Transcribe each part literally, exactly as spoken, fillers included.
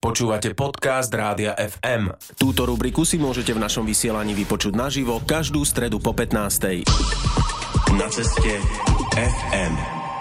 Počúvate podcast Rádia ef em. Túto rubriku si môžete v našom vysielaní vypočuť naživo každú stredu po pätnástej. Na ceste ef em.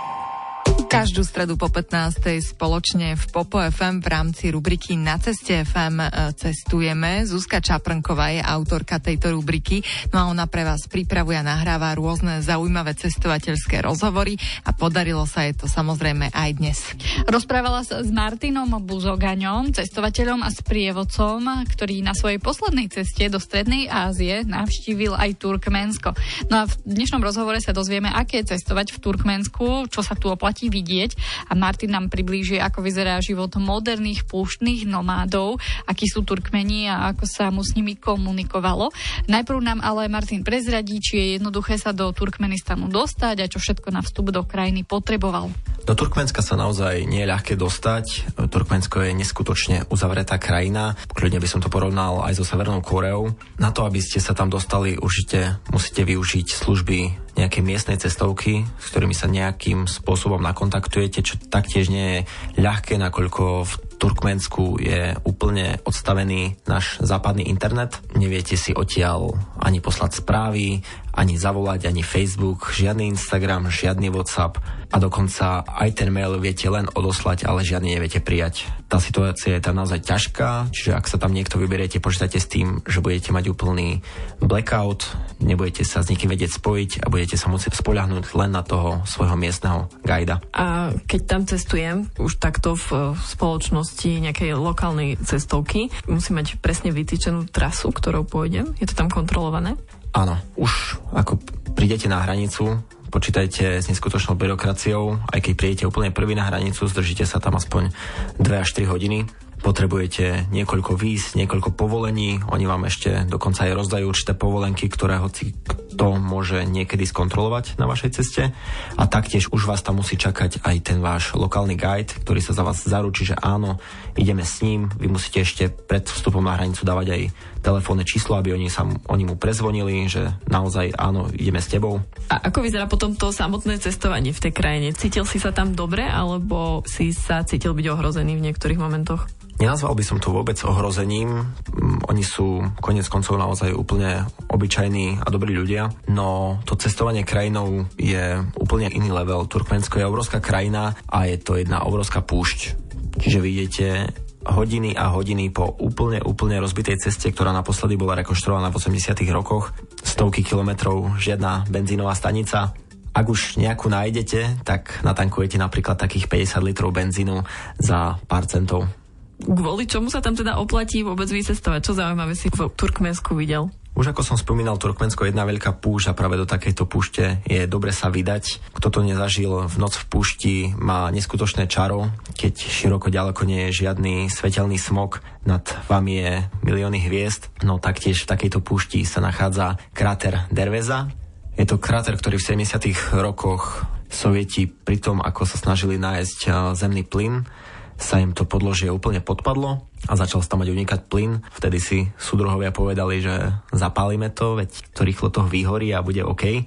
Každú stredu po pätnástej spoločne v Popo ef em v rámci rubriky Na ceste ef em cestujeme. Zuzka Čaprnková je autorka tejto rubriky, no a ona pre vás pripravuje a nahráva rôzne zaujímavé cestovateľské rozhovory a podarilo sa jej to samozrejme aj dnes. Rozprávala sa s Martinom Buzogaňom, cestovateľom a sprievodcom, ktorý na svojej poslednej ceste do Strednej Ázie navštívil aj Turkménsko. No a v dnešnom rozhovore sa dozvieme, aké je cestovať v Turkménsku, čo sa tu oplatí vidieť, a Martin nám priblíži, ako vyzerá život moderných púštnych nomádov, akí sú Turkmeni a ako sa mu s nimi komunikovalo. Najprv nám ale Martin prezradí, či je jednoduché sa do Turkmenistanu dostať a čo všetko na vstup do krajiny potreboval. Do Turkmenska sa naozaj nie je ľahké dostať. Turkmensko je neskutočne uzavretá krajina. Kľudne by som to porovnal aj so Severnou Kóreou. Na to, aby ste sa tam dostali, určite musíte využiť služby nejakej miestnej cestovky, s ktorými sa nejakým spôsobom nakontaktujete, čo taktiež nie je ľahké, nakoľko v Turkmensku je úplne odstavený náš západný internet. Neviete si odtiaľ ani poslať správy, ani zavolať, ani Facebook, žiadny Instagram, žiadny WhatsApp a dokonca aj ten mail viete len odoslať, ale žiadny neviete prijať. Tá situácia je tam naozaj ťažká, čiže ak sa tam niekto vyberiete, počítajte s tým, že budete mať úplný blackout, nebudete sa s nikým vedieť spojiť a budete sa musieť spoľahnúť len na toho svojho miestneho guida. A keď tam cestujem, už takto v spoločnosti nejakej lokálnej cestovky, musím mať presne vytýčenú trasu, ktorou pôjdem? Je to tam kontrolované? Áno, už ako prídete na hranicu, počítajte s neskutočnou byrokraciou, aj keď prídete úplne prvý na hranicu, zdržíte sa tam aspoň dve až tri hodiny. Potrebujete niekoľko víz, niekoľko povolení, oni vám ešte dokonca aj rozdajú určité povolenky, ktoré hoci kto môže niekedy skontrolovať na vašej ceste. A taktiež už vás tam musí čakať aj ten váš lokálny guide, ktorý sa za vás zaručí, že áno, ideme s ním. Vy musíte ešte pred vstupom na hranicu dávať aj telefónne číslo, aby oni, sa, oni mu prezvonili, že naozaj áno, ideme s tebou. A ako vyzerá potom to samotné cestovanie v tej krajine? Cítil si sa tam dobre, alebo si sa cítil byť ohrozený v niektorých momentoch? Nenazval by som to vôbec ohrozením. Oni sú koniec koncov naozaj úplne obyčajní a dobrí ľudia, no to cestovanie krajinou je úplne iný level. Turkmensko je obrovská krajina a je to jedna obrovská púšť. Čiže vidíte hodiny a hodiny po úplne, úplne rozbitej ceste, ktorá naposledy bola rekonštruovaná v osemdesiatych rokoch. Stovky kilometrov, žiadna benzínová stanica. Ak už nejakú nájdete, tak natankujete napríklad takých päťdesiat litrov benzínu za pár centov. Kvôli čomu sa tam teda oplatí vôbec vycestovať? Čo zaujímavé si v Turkmensku videl? Už ako som spomínal, Turkmensko je jedna veľká púšť a práve do takejto púšte je dobre sa vydať. Kto to nezažil v noc v púšti, má neskutočné čaro, keď široko ďaleko nie je žiadny svetelný smog, nad vami je milióny hviezd, no taktiež v takejto púšti sa nachádza kráter Derveza. Je to kráter, ktorý v sedemdesiatych rokoch Sovieti pri tom, ako sa snažili nájsť zemný plyn, sa im to podložie úplne podpadlo a začal sa tam mať unikať plyn. Vtedy si súdruhovia povedali, že zapálime to, veď to rýchlo toho vyhorí a bude OK.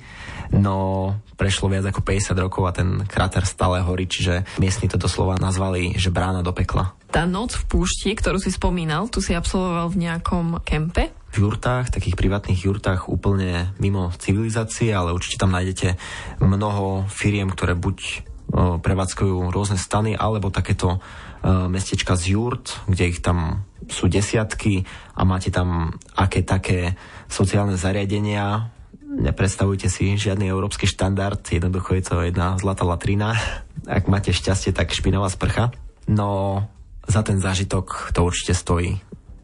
No prešlo viac ako päťdesiat rokov a ten kráter stále horí, čiže miestni to doslova nazvali, že brána do pekla. Tá noc v púšti, ktorú si spomínal, tu si absolvoval v nejakom kempe? V jurtách, takých privátnych jurtách úplne mimo civilizácie, ale určite tam nájdete mnoho firiem, ktoré buď prevádzkujú rôzne stany, alebo takéto uh, mestečka z jurt, kde ich tam sú desiatky a máte tam aké také sociálne zariadenia. Nepredstavujte si žiadny európsky štandard, jednoducho je to jedna zlatá latrina. Ak máte šťastie, tak špinavá sprcha. No za ten zážitok to určite stojí.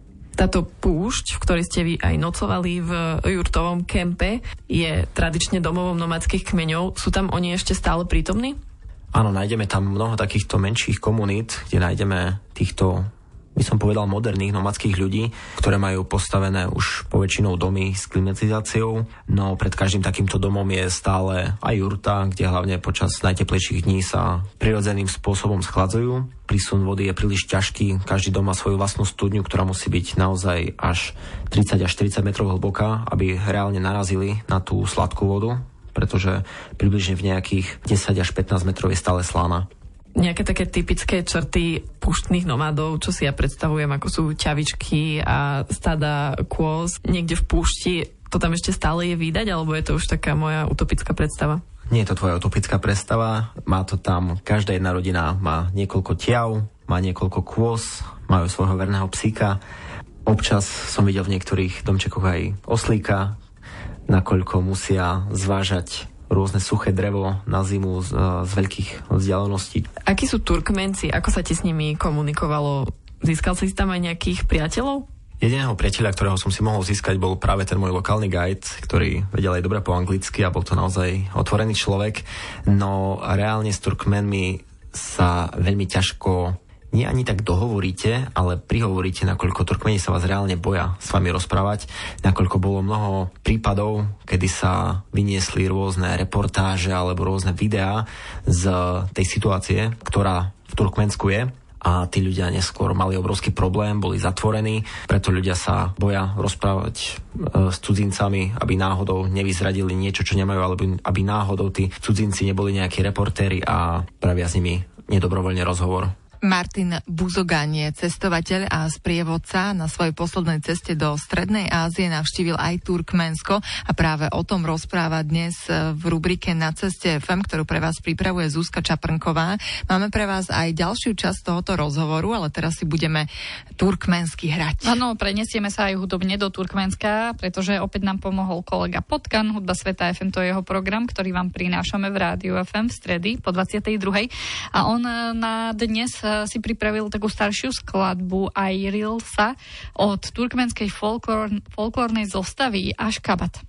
Táto púšť, v ktorej ste vy aj nocovali v jurtovom kempe, je tradične domovom nomadských kmeňov. Sú tam oni ešte stále prítomní? Áno, nájdeme tam mnoho takýchto menších komunít, kde nájdeme týchto, by som povedal, moderných nomadských ľudí, ktoré majú postavené už poväčšinou domy s klimatizáciou. No pred každým takýmto domom je stále aj jurta, kde hlavne počas najteplejších dní sa prirodzeným spôsobom schladzujú. Prísun vody je príliš ťažký, každý dom má svoju vlastnú studňu, ktorá musí byť naozaj až tridsať až štyridsať metrov hlboká, aby reálne narazili na tú sladkú vodu, pretože približne v nejakých desať až pätnásť metrov je stále slána. Nejaké také typické črty púštnych nomádov, čo si ja predstavujem, ako sú ťavičky a stáda kôz niekde v púšti, to tam ešte stále je vídať, alebo je to už taká moja utopická predstava? Nie je to tvoja utopická predstava, má to tam, každá jedna rodina má niekoľko tiav, má niekoľko kôz, majú svojho verného psíka. Občas som videl v niektorých domčekoch aj oslíka, nakoľko musia zvážať rôzne suché drevo na zimu z, z veľkých vzdialeností. Akí sú Turkmenci? Ako sa ti s nimi komunikovalo? Získal si tam aj nejakých priateľov? Jediného priateľa, ktorého som si mohol získať, bol práve ten môj lokálny guide, ktorý vedel aj dobre po anglicky a bol to naozaj otvorený človek. No reálne s Turkmenmi sa veľmi ťažko nie ani tak dohovoríte, ale prihovoríte, nakoľko Turkmeni sa vás reálne boja s vami rozprávať, nakoľko bolo mnoho prípadov, kedy sa vyniesli rôzne reportáže alebo rôzne videá z tej situácie, ktorá v Turkmensku je. A tí ľudia neskôr mali obrovský problém, boli zatvorení, preto ľudia sa boja rozprávať e, s cudzincami, aby náhodou nevyzradili niečo, čo nemajú, alebo aby náhodou tí cudzinci neboli nejakí reportéri a pravia s nimi nedobrovoľne rozhovor. Martin Buzogan je cestovateľ a sprievodca. Na svojej poslednej ceste do Strednej Ázie navštívil aj Turkmensko a práve o tom rozpráva dnes v rubrike Na ceste ef em, ktorú pre vás pripravuje Zuzka Čaprnková. Máme pre vás aj ďalšiu časť tohoto rozhovoru, ale teraz si budeme turkmensky hrať. Áno, prenesieme sa aj hudobne do Turkmenska, pretože opäť nám pomohol kolega Potkan, Hudba sveta ef em, to je jeho program, ktorý vám prinášame v rádiu ef em v stredy po dvadsiatej druhej. A on na dnes si pripravil takú staršiu skladbu Ayrilsa od turkmenskej folklór, folklórnej zostavy Ashgabat.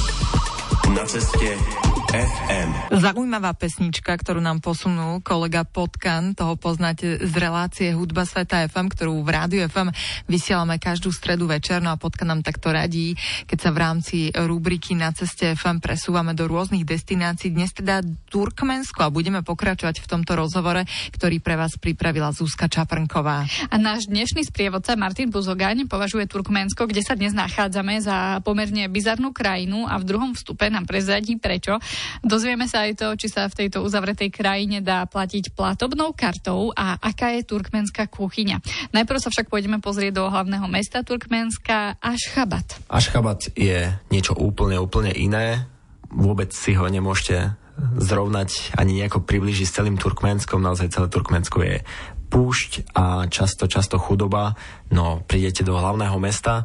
Na ceste ef em. Zaujímavá pesnička, ktorú nám posunul kolega Potkan, toho poznáte z relácie Hudba sveta ef em, ktorú v rádiu ef em vysielame každú stredu večer, no a Potkan nám takto radí, keď sa v rámci rubriky Na ceste ef em presúvame do rôznych destinácií, dnes teda Turkmensko, a budeme pokračovať v tomto rozhovore, ktorý pre vás pripravila Zuzka Čaprnková. A náš dnešný sprievodca Martin Buzogan považuje Turkmensko, kde sa dnes nachádzame, za pomerne bizarnú krajinu a v druhom vstupe nám prezradí prečo. Dozvieme sa aj to, či sa v tejto uzavretej krajine dá platiť platobnou kartou a aká je turkmenská kuchyňa. Najprv sa však pôjdeme pozrieť do hlavného mesta Turkmenska, Ashgabat. Ashgabat je niečo úplne, úplne iné. Vôbec si ho nemôžete zrovnať ani nejako priblížiť s celým Turkmenskom. Naozaj celé Turkmensko je púšť a často, často chudoba. No, prídete do hlavného mesta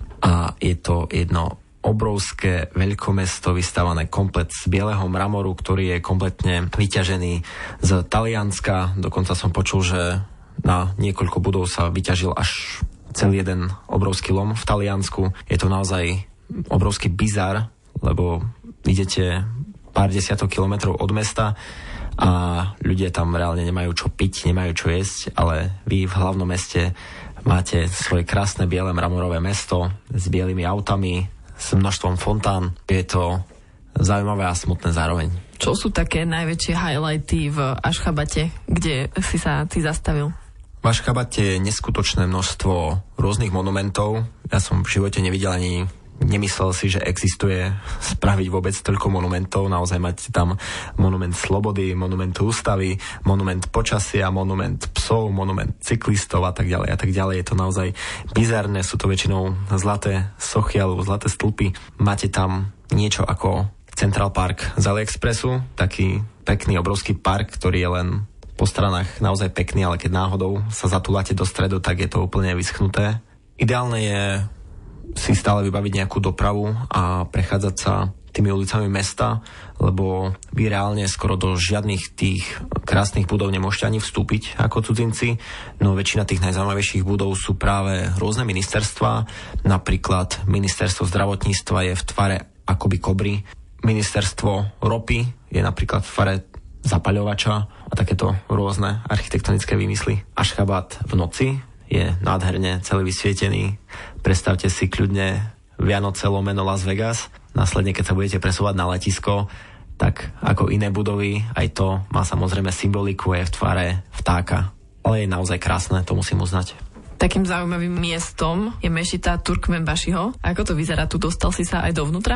a je to jedno obrovské veľkomesto vystavané komplet z bieleho mramoru, ktorý je kompletne vyťažený z Talianska. Dokonca som počul, že na niekoľko budov sa vyťažil až celý jeden obrovský lom v Taliansku. Je to naozaj obrovský bizar, lebo idete pár desiatok kilometrov od mesta a ľudia tam reálne nemajú čo piť, nemajú čo jesť, ale vy v hlavnom meste máte svoje krásne biele mramorové mesto s bielými autami, s množstvom fontán. Je to zaujímavé a smutné zároveň. Čo sú také najväčšie highlighty v Ashgabate, kde si sa ty zastavil? V Ashgabate je neskutočné množstvo rôznych monumentov. Ja som v živote nevidel ani nemyslel si, že existuje spraviť vôbec toľko monumentov. Naozaj máte tam monument slobody, monument ústavy, monument počasia, monument psov, monument cyklistov a tak ďalej a tak ďalej. Je to naozaj bizarné, sú to väčšinou zlaté sochy alebo zlaté stĺpy. Máte tam niečo ako Central Park z AliExpressu, taký pekný obrovský park, ktorý je len po stranách naozaj pekný, ale keď náhodou sa zatúlate do stredu, tak je to úplne vyschnuté. Ideálne je si stále vybaviť nejakú dopravu a prechádzať sa tými ulicami mesta, lebo vy reálne skoro do žiadnych tých krásnych budov nemôžete ani vstúpiť ako cudzinci, no väčšina tých najzaujímavejších budov sú práve rôzne ministerstvá, napríklad ministerstvo zdravotníctva je v tvare akoby kobry, ministerstvo ropy je napríklad v tvare zapaľovača a takéto rôzne architektonické výmysly. Ashgabat v noci je nádherne celý vysvietený. Predstavte si kľudne Vianoce lomeno Las Vegas. Následne, keď sa budete presúvať na letisko, tak ako iné budovy, aj to má samozrejme symboliku, je v tvare vtáka. Ale je naozaj krásne, to musím uznať. Takým zaujímavým miestom je mešita Turkmenbašiho. Ako to vyzerá? Tu dostal si sa aj dovnútra?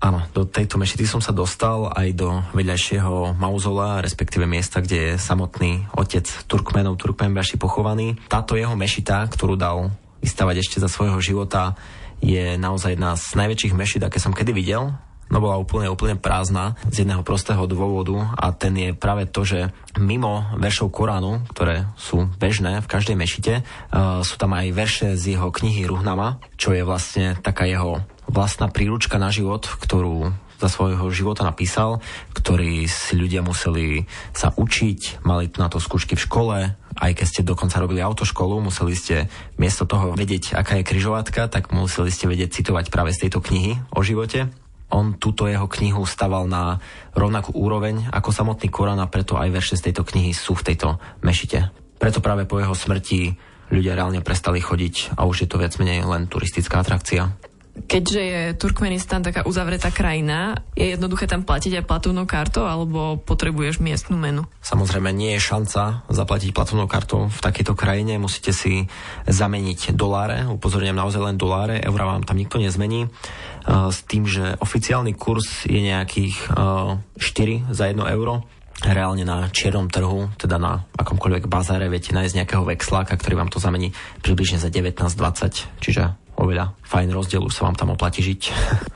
Áno, do tejto mešity som sa dostal aj do vedľajšieho mauzola, respektíve miesta, kde je samotný otec Turkmenov, Turkmenbaši pochovaný. Táto jeho mešita, ktorú dal vystavať ešte za svojho života, je naozaj jedna z najväčších mešit, aké som kedy videl. No bola úplne, úplne prázdna z jedného prostého dôvodu a ten je práve to, že mimo veršov Koránu, ktoré sú bežné v každej mešite, uh, sú tam aj verše z jeho knihy Ruhnama, čo je vlastne taká jeho vlastná príručka na život, ktorú za svojho života napísal, ktorý si ľudia museli sa učiť, mali na to skúšky v škole, aj keď ste dokonca robili autoškolu, museli ste miesto toho vedieť, aká je križovatka, tak museli ste vedieť citovať práve z tejto knihy o živote. On túto jeho knihu staval na rovnakú úroveň ako samotný Korán a preto aj verše z tejto knihy sú v tejto mešite. Preto práve po jeho smrti ľudia reálne prestali chodiť a už je to viac menej len turistická atrakcia. Keďže je Turkmenistan taká uzavretá krajina, je jednoduché tam platiť aj platobnou kartou alebo potrebuješ miestnu menu? Samozrejme, nie je šanca zaplatiť platobnou kartou v takejto krajine. Musíte si zameniť doláre. Upozorňujem, naozaj len doláre. Eura vám tam nikto nezmení. S tým, že oficiálny kurz je nejakých štyri za jedno euro. Reálne na čiernom trhu, teda na akomkoľvek bazáre, viete nájsť nejakého vexláka, ktorý vám to zamení približne za devätnásť dvadsať, čiže oveľa fajn rozdiel, už sa vám tam oplatí žiť.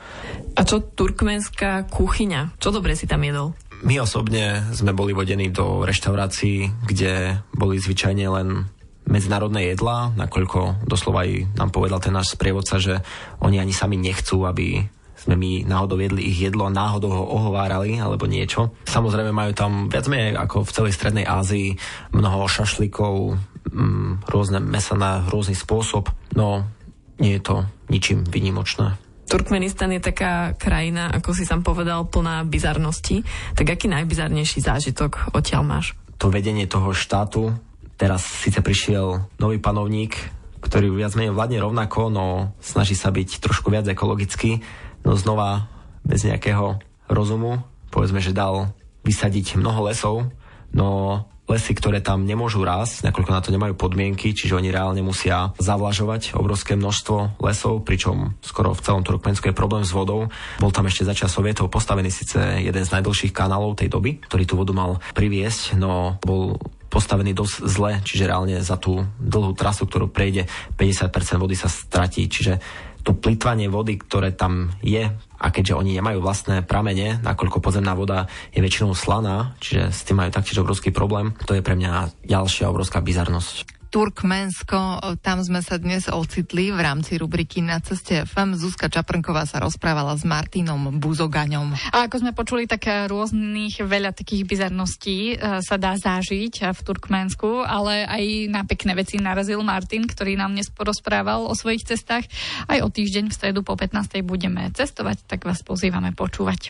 A čo turkmenská kuchyňa? Čo dobre si tam jedol? My osobne sme boli vodení do reštaurácií, kde boli zvyčajne len medzinárodné jedlá, nakoľko doslova aj nám povedal ten náš sprievodca, že oni ani sami nechcú, aby sme my náhodou jedli ich jedlo a náhodou ho ohovárali alebo niečo. Samozrejme majú tam viac menej ako v celej Strednej Ázii mnoho šašlikov, mm, rôzne mäsa na rôzny spôsob, no nie je to ničím výnimočné. Turkmenistan je taká krajina, ako si sám povedal, plná bizarností. Tak aký najbizarnejší zážitok odtiaľ máš? To vedenie toho štátu, teraz síce prišiel nový panovník, ktorý viac menej vládne rovnako, no snaží sa byť trošku viac ekologický, no znova bez nejakého rozumu. Povedzme, že dal vysadiť mnoho lesov, no lesy, ktoré tam nemôžu rásť, nakoľko na to nemajú podmienky, čiže oni reálne musia zavlažovať obrovské množstvo lesov, pričom skoro v celom Turkmensku je problém s vodou. Bol tam ešte začas Sovietov postavený síce jeden z najdlhších kanálov tej doby, ktorý tú vodu mal priviesť, no bol postavený dosť zle, čiže reálne za tú dlhú trasu, ktorú prejde, päťdesiat percent vody sa stratí, čiže to plytvanie vody, ktoré tam je, a keďže oni nemajú vlastné pramene, nakoľko podzemná voda je väčšinou slaná, čiže s tým majú taktiež obrovský problém, to je pre mňa ďalšia obrovská bizarnosť. Turkmensko, tam sme sa dnes ocitli v rámci rubriky Na ceste ef em. Zuzka Čaprnková sa rozprávala s Martinom Buzogaňom. A ako sme počuli, tak rôznych veľa takých bizarností sa dá zažiť v Turkmensku, ale aj na pekné veci narazil Martin, ktorý nám dnes porozprával o svojich cestách. Aj o týždeň v stredu po pätnástej budeme cestovať, tak vás pozývame počúvať.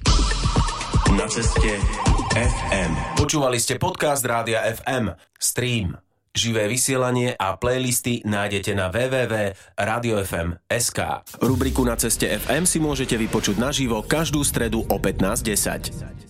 Na ceste ef em. Počúvali ste podcast Rádia ef em. Stream. Živé vysielanie a playlisty nájdete na w w w bodka radio ef em bodka es ká. Rubriku Na ceste ef em si môžete vypočuť naživo každú stredu o pätnásť desať.